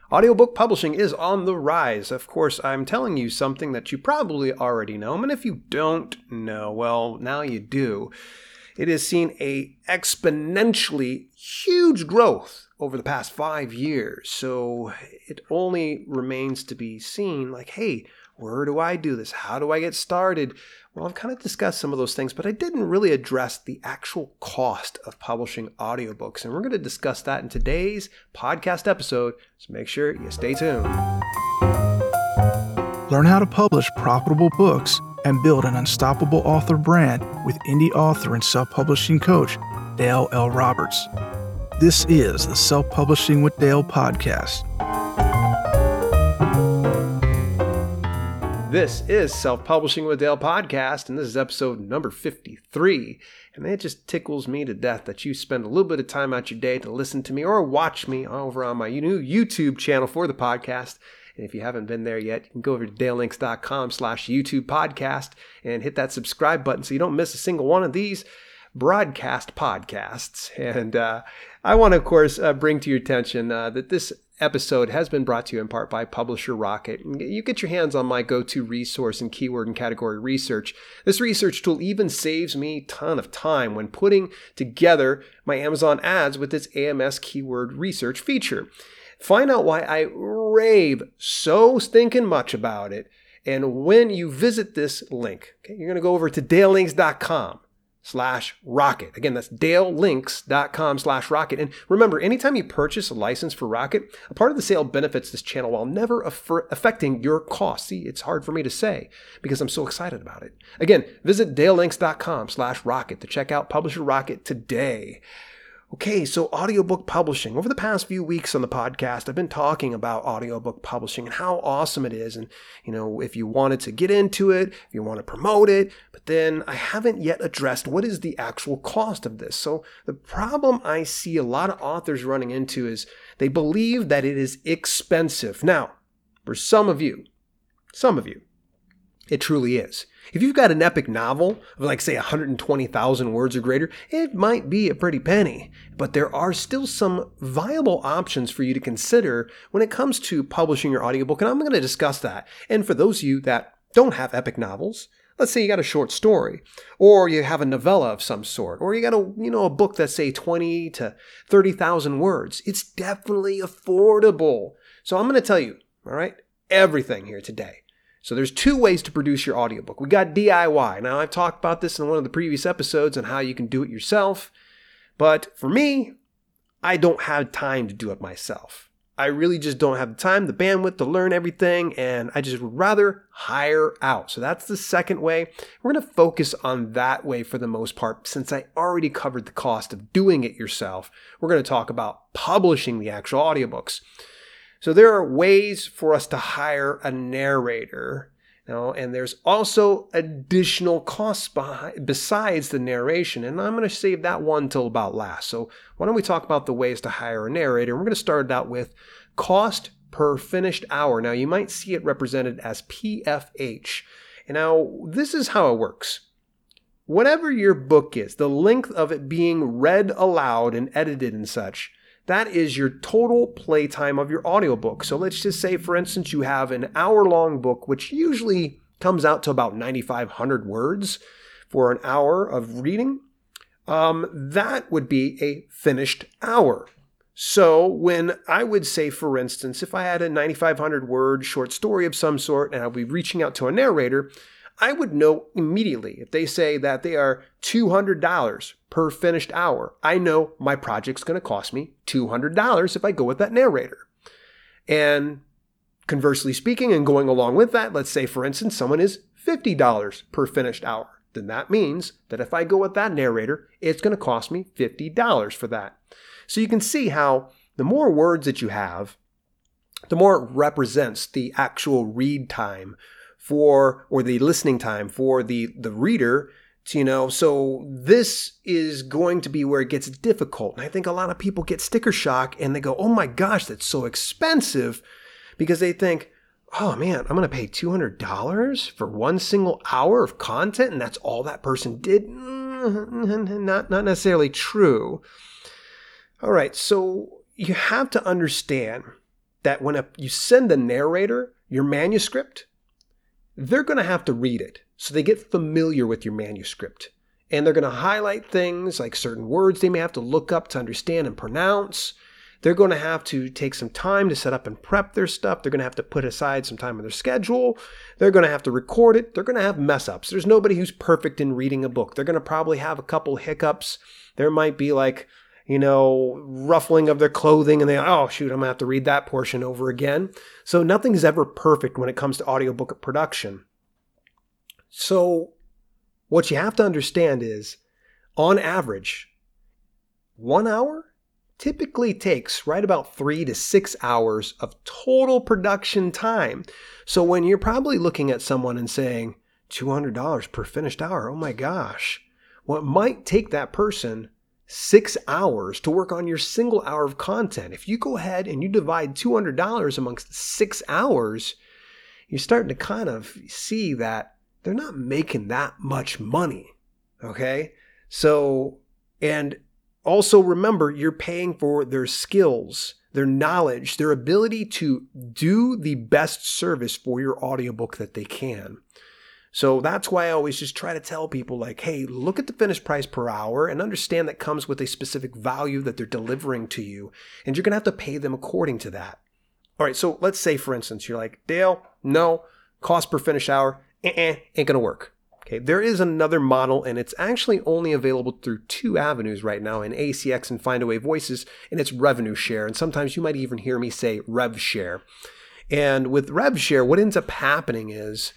Audiobook publishing is on the rise. Of course, I'm telling you something that you probably already know, and if you don't know, well, now you do. It has seen a exponentially huge growth over the past 5 years, so it only remains to be seen, like, hey, where do I do this? How do I get started? Well, I've kind of discussed some of those things, but I didn't really address the actual cost of publishing audiobooks. And we're going to discuss that in today's podcast episode, so make sure you stay tuned. Learn how to publish profitable books and build an unstoppable author brand with indie author and self-publishing coach, Dale L. Roberts. This is the Self-Publishing with Dale podcast. This is Self-Publishing with Dale podcast, and this is episode number 53. And it just tickles me to death that you spend a little bit of time out your day to listen to me or watch me over on my new YouTube channel for the podcast. And if you haven't been there yet, you can go over to dalelinks.com/YouTube podcast and hit that subscribe button so you don't miss a single one of these broadcast podcasts. And I want to, of course, bring to your attention that this episode has been brought to you in part by Publisher Rocket. You get your hands on my go-to resource in keyword and category research. This research tool even saves me a ton of time when putting together my Amazon ads with its AMS keyword research feature. Find out why I rave so stinking much about it. And when you visit this link, okay, you're going to go over to dalelinks.com/rocket. Again, that's dalelinks.com/rocket. And remember, anytime you purchase a license for Rocket, a part of the sale benefits this channel while never affecting your costs. See, it's hard for me to say because I'm so excited about it. Again, visit dalelinks.com/rocket to check out Publisher Rocket today. Okay, so audiobook publishing. Over the past few weeks on the podcast, I've been talking about audiobook publishing and how awesome it is. And, if you wanted to get into it, if you want to promote it, but then I haven't yet addressed what is the actual cost of this. So the problem I see a lot of authors running into is they believe that it is expensive. Now, for some of you, it truly is. If you've got an epic novel of like, say, 120,000 words or greater, it might be a pretty penny. But there are still some viable options for you to consider when it comes to publishing your audiobook, and I'm going to discuss that. And for those of you that don't have epic novels, let's say you got a short story, or you have a novella of some sort, or you got a book that's, say, 20 to 30,000 words, it's definitely affordable. So I'm going to tell you, all right, everything here today. So there's two ways to produce your audiobook. We got DIY. Now, I've talked about this in one of the previous episodes on how you can do it yourself. But for me, I don't have time to do it myself. I really just don't have the time, the bandwidth to learn everything, and I just would rather hire out. So that's the second way. We're going to focus on that way for the most part. Since I already covered the cost of doing it yourself, we're going to talk about publishing the actual audiobooks. So there are ways for us to hire a narrator, and there's also additional costs besides the narration, and I'm going to save that one till about last. So why don't we talk about the ways to hire a narrator? We're going to start out with cost per finished hour. Now, you might see it represented as PFH. And now, this is how it works. Whatever your book is, the length of it being read aloud and edited and such, that is your total playtime of your audiobook. So let's just say, for instance, you have an hour-long book, which usually comes out to about 9,500 words for an hour of reading. That would be a finished hour. So when I would say, for instance, if I had a 9,500-word short story of some sort and I'll be reaching out to a narrator, I would know immediately if they say that they are $200 per finished hour. I know my project's going to cost me $200 if I go with that narrator. And conversely speaking, and going along with that, let's say, for instance, someone is $50 per finished hour. Then that means that if I go with that narrator, it's going to cost me $50 for that. So you can see how the more words that you have, the more it represents the actual read time or the listening time for the reader. So this is going to be where it gets difficult. And I think a lot of people get sticker shock and they go, oh my gosh, that's so expensive, because they think, oh man, I'm going to pay $200 for one single hour of content and that's all that person did? Not necessarily true. All right, so you have to understand that when you send the narrator your manuscript, they're going to have to read it. So they get familiar with your manuscript. And they're going to highlight things like certain words they may have to look up to understand and pronounce. They're going to have to take some time to set up and prep their stuff. They're going to have to put aside some time in their schedule. They're going to have to record it. They're going to have mess ups. There's nobody who's perfect in reading a book. They're going to probably have a couple hiccups. There might be like, ruffling of their clothing and oh shoot, I'm going to have to read that portion over again. So nothing's ever perfect when it comes to audiobook production. So what you have to understand is, on average, 1 hour typically takes right about 3 to 6 hours of total production time. So when you're probably looking at someone and saying, $200 per finished hour, oh my gosh. Well, it might take that person 6 hours to work on your single hour of content. If you go ahead and you divide $200 amongst 6 hours, you're starting to kind of see that they're not making that much money, okay? So, and also remember, you're paying for their skills, their knowledge, their ability to do the best service for your audiobook that they can. So that's why I always just try to tell people like, hey, look at the finished price per hour and understand that comes with a specific value that they're delivering to you, and you're going to have to pay them according to that. All right, so let's say, for instance, you're like, Dale, no, cost per finished hour, ain't gonna work. Okay, there is another model, and it's actually only available through 2 avenues right now in ACX and Findaway Voices, and it's revenue share. And sometimes you might even hear me say rev share. And with rev share, what ends up happening is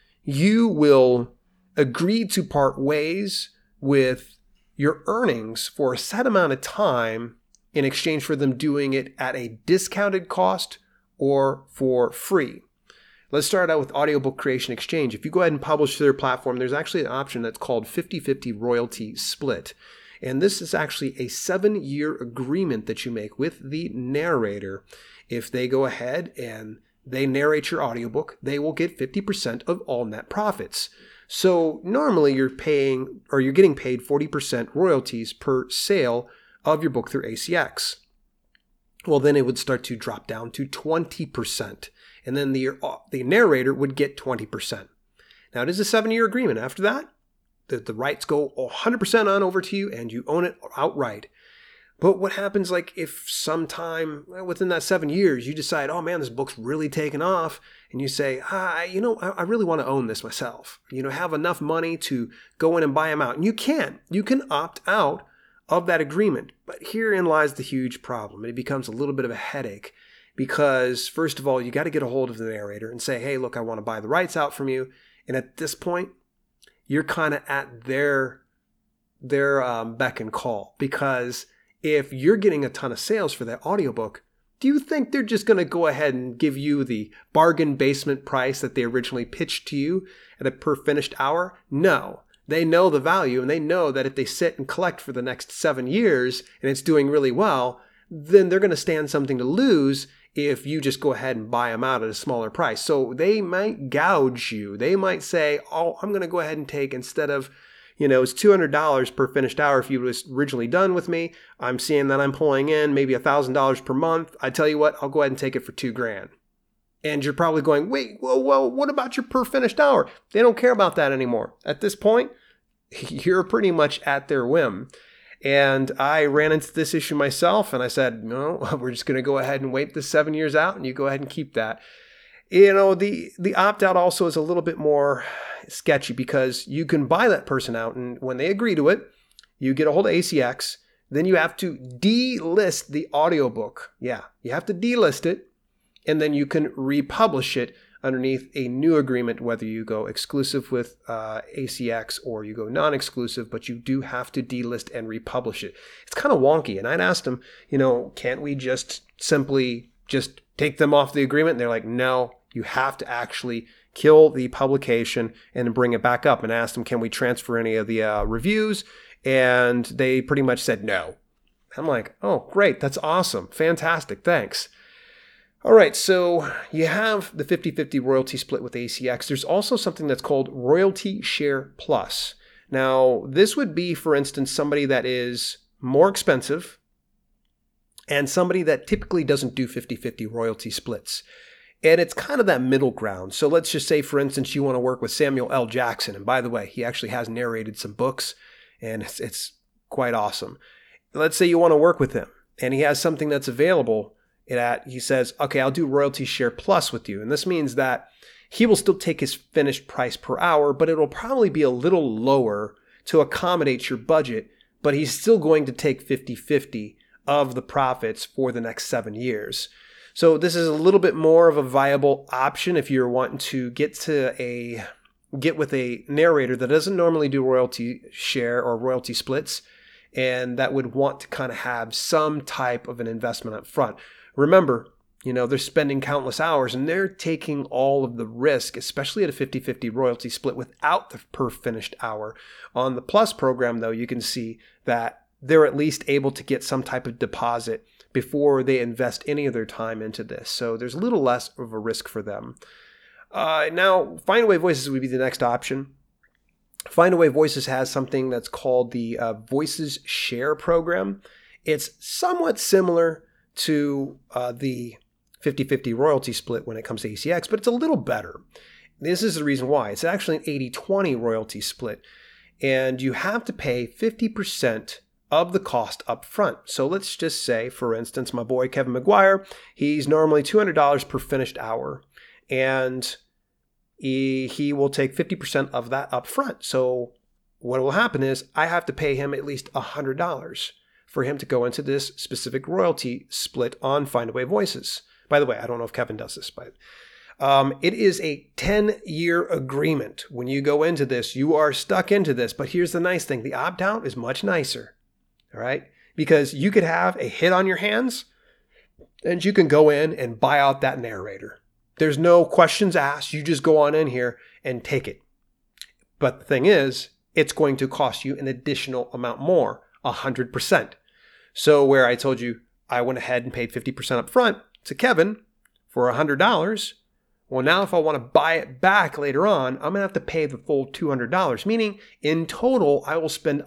you will agree to part ways with your earnings for a set amount of time in exchange for them doing it at a discounted cost or for free. Let's start out with Audiobook Creation Exchange. If you go ahead and publish to their platform, there's actually an option that's called 50-50 royalty split. And this is actually a 7-year agreement that you make with the narrator. If they go ahead and they narrate your audiobook, they will get 50% of all net profits. So normally you're getting paid 40% royalties per sale of your book through ACX. Well, then it would start to drop down to 20%. And then the narrator would get 20%. Now, it is a 7-year agreement. After that, the rights go 100% on over to you and you own it outright. But what happens like if sometime within that 7 years you decide, oh man, this book's really taken off, and you say, I really want to own this myself. Have enough money to go in and buy them out. And you can opt out of that agreement. But herein lies the huge problem. And it becomes a little bit of a headache. Because first of all, you got to get a hold of the narrator and say, hey, look, I want to buy the rights out from you. And at this point, you're kind of at their beck and call. Because if you're getting a ton of sales for that audiobook, do you think they're just going to go ahead and give you the bargain basement price that they originally pitched to you at a per finished hour? No. They know the value, and they know that if they sit and collect for the next 7 years and it's doing really well, then they're going to stand something to lose if you just go ahead and buy them out at a smaller price. So they might gouge you. They might say, oh, I'm going to go ahead and take, instead of, it's $200 per finished hour if you was originally done with me, I'm seeing that I'm pulling in maybe $1,000 per month. I tell you what, I'll go ahead and take it for $2,000. And you're probably going, wait, well, what about your per finished hour? They don't care about that anymore. At this point, you're pretty much at their whim. And I ran into this issue myself, and I said, no, we're just going to go ahead and wait the 7 years out, and you go ahead and keep that. The opt-out also is a little bit more sketchy, because you can buy that person out, and when they agree to it, you get a hold of ACX, then you have to delist the audiobook. Yeah, you have to delist it, and then you can republish it underneath a new agreement, whether you go exclusive with ACX or you go non-exclusive, but you do have to delist and republish it. It's kind of wonky. And I'd asked them, can't we just simply just take them off the agreement? And they're like, no, you have to actually kill the publication and bring it back up. And I asked them, can we transfer any of the reviews? And they pretty much said no. I'm like, oh, great. That's awesome. Fantastic. Thanks. All right, so you have the 50-50 royalty split with ACX. There's also something that's called Royalty Share Plus. Now, this would be, for instance, somebody that is more expensive and somebody that typically doesn't do 50-50 royalty splits. And it's kind of that middle ground. So let's just say, for instance, you want to work with Samuel L. Jackson. And by the way, he actually has narrated some books, and it's quite awesome. Let's say you want to work with him, and he has something that's available that he says, okay, I'll do royalty share plus with you. And this means that he will still take his finished price per hour, but it'll probably be a little lower to accommodate your budget, but he's still going to take 50-50 of the profits for the next 7 years. So this is a little bit more of a viable option if you're wanting to get with a narrator that doesn't normally do royalty share or royalty splits, and that would want to kind of have some type of an investment up front. Remember, they're spending countless hours and they're taking all of the risk, especially at a 50-50 royalty split without the per finished hour. On the Plus program, though, you can see that they're at least able to get some type of deposit before they invest any of their time into this. So there's a little less of a risk for them. Now, Findaway Voices would be the next option. Findaway Voices has something that's called the Voices Share program. It's somewhat similar to the 50-50 royalty split when it comes to ACX, but it's a little better. This is the reason why. It's actually an 80-20 royalty split, and you have to pay 50% of the cost up front. So let's just say, for instance, my boy Kevin McGuire, he's normally $200 per finished hour, and he will take 50% of that up front. So what will happen is I have to pay him at least $100 for him to go into this specific royalty split on Findaway Voices. By the way, I don't know if Kevin does this, but it is a 10-year agreement. When you go into this, you are stuck into this. But here's the nice thing. The opt-out is much nicer. All right? Because you could have a hit on your hands and you can go in and buy out that narrator. There's no questions asked. You just go on in here and take it. But the thing is, it's going to cost you an additional amount more, 100%. So where I told you I went ahead and paid 50% up front to Kevin for $100, well, now if I want to buy it back later on, I'm going to have to pay the full $200, meaning in total, I will spend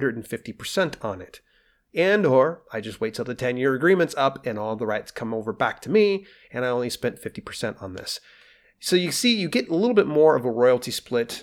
150% on it. And or I just wait till the 10-year agreement's up and all the rights come over back to me, and I only spent 50% on this. So you see, you get a little bit more of a royalty split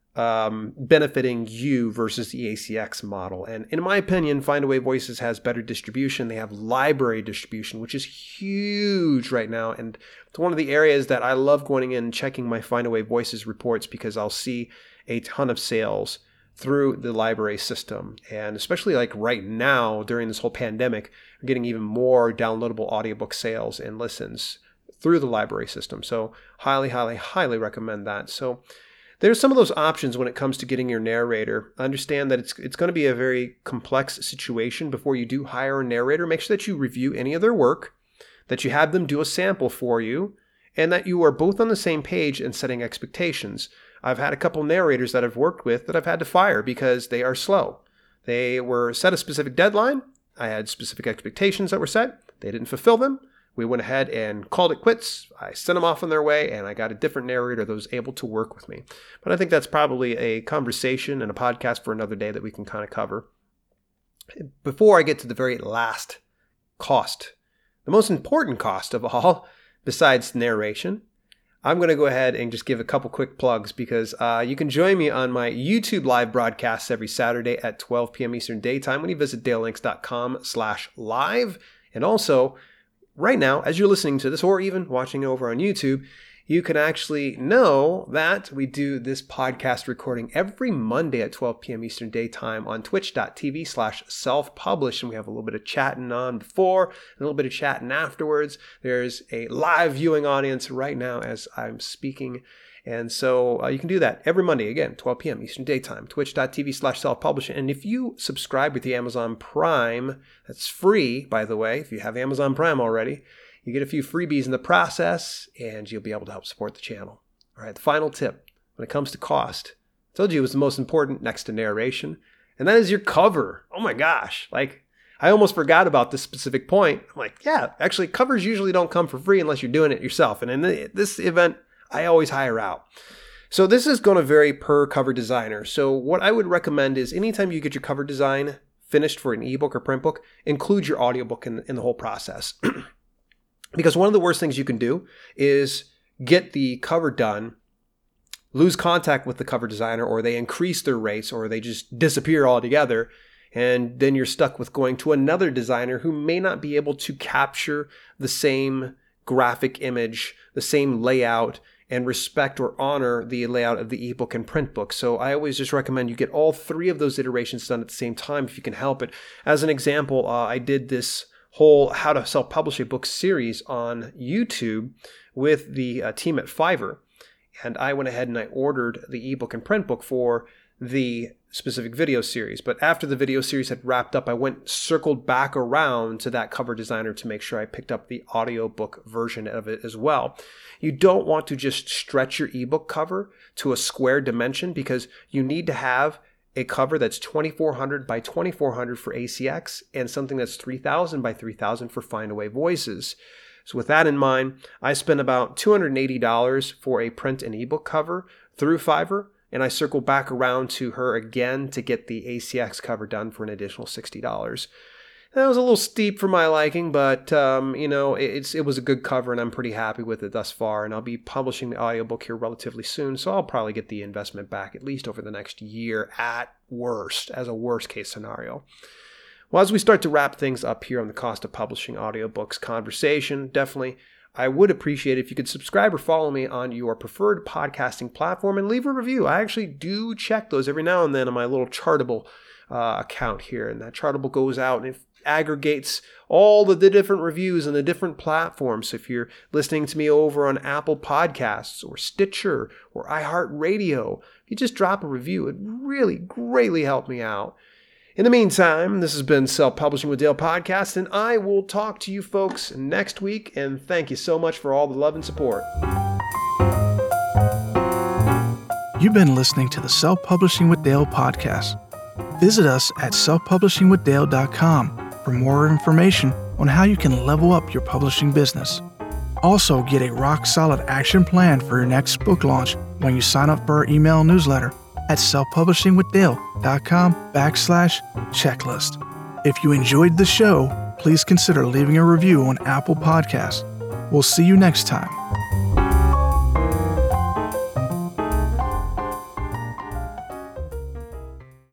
benefiting you versus the ACX model. And in my opinion, Findaway Voices has better distribution. They have library distribution, which is huge right now. And it's one of the areas that I love going in and checking my Findaway Voices reports, because I'll see a ton of sales through the library system. And especially like right now during this whole pandemic, we're getting even more downloadable audiobook sales and listens through the library system. So highly, highly, highly recommend that. So there's some of those options when it comes to getting your narrator. Understand that it's going to be a very complex situation before you do hire a narrator. Make sure that you review any of their work, that you have them do a sample for you, and that you are both on the same page and setting expectations. I've had a couple narrators that I've worked with that I've had to fire because they are slow. They were set a specific deadline. I had specific expectations that were set. They didn't fulfill them. We went ahead and called it quits. I sent them off on their way, and I got a different narrator that was able to work with me. But I think that's probably a conversation and a podcast for another day that we can kind of cover. Before I get to the very last cost, the most important cost of all, besides narration, I'm going to go ahead and just give a couple quick plugs, because you can join me on my YouTube live broadcasts every Saturday at 12 p.m. Eastern Daytime when you visit dalelinks.com/live. And also, right now, as you're listening to this, or even watching over on YouTube, you can actually know that we do this podcast recording every Monday at 12 p.m. Eastern Daytime on twitch.tv/self-publish. And we have a little bit of chatting on before, a little bit of chatting afterwards. There's a live viewing audience right now as I'm speaking. And so you can do that every Monday, again, 12 p.m. Eastern Daytime, twitch.tv/self-publish. And if you subscribe with the Amazon Prime, that's free, by the way, if you have Amazon Prime already, you get a few freebies in the process, and you'll be able to help support the channel. All right, the final tip when it comes to cost, I told you it was the most important next to narration, and that is your cover. Oh my gosh, like I almost forgot about this specific point. I'm like, yeah, actually covers usually don't come for free unless you're doing it yourself. And in this event, I always hire out. So this is going to vary per cover designer. So what I would recommend is anytime you get your cover design finished for an ebook or print book, include your audiobook in the whole process. Because one of the worst things you can do is get the cover done, lose contact with the cover designer, or they increase their rates, or they just disappear altogether. And then you're stuck with going to another designer who may not be able to capture the same graphic image, the same layout, and respect or honor the layout of the ebook and print book. So I always just recommend you get all three of those iterations done at the same time if you can help it. As an example, I did this whole How to Self-Publish a Book series on YouTube with the team at Fiverr. And I went ahead and I ordered the ebook and print book for the specific video series. But after the video series had wrapped up, I circled back around to that cover designer to make sure I picked up the audiobook version of it as well. You don't want to just stretch your ebook cover to a square dimension, because you need to have a cover that's 2400 by 2400 for ACX and something that's 3000 by 3000 for Findaway Voices. So with that in mind, I spent about $280 for a print and ebook cover through Fiverr, and I circled back around to her again to get the ACX cover done for an additional $60. That was a little steep for my liking, but it was a good cover, and I'm pretty happy with it thus far. And I'll be publishing the audiobook here relatively soon, so I'll probably get the investment back at least over the next year at worst, as a worst case scenario. Well, as we start to wrap things up here on the cost of publishing audiobooks conversation, definitely I would appreciate it if you could subscribe or follow me on your preferred podcasting platform and leave a review. I actually do check those every now and then on my little Chartable account here, and that Chartable goes out and it aggregates all of the different reviews and the different platforms. So if you're listening to me over on Apple Podcasts or Stitcher or iHeartRadio, if you just drop a review, it really greatly helped me out. In the meantime, this has been Self-Publishing with Dale Podcast, and I will talk to you folks next week, and thank you so much for all the love and support. You've been listening to the Self-Publishing with Dale podcast. Visit us at selfpublishingwithdale.com for more information on how you can level up your publishing business. Also, get a rock-solid action plan for your next book launch when you sign up for our email newsletter at selfpublishingwithdale.com/checklist. If you enjoyed the show, please consider leaving a review on Apple Podcasts. We'll see you next time.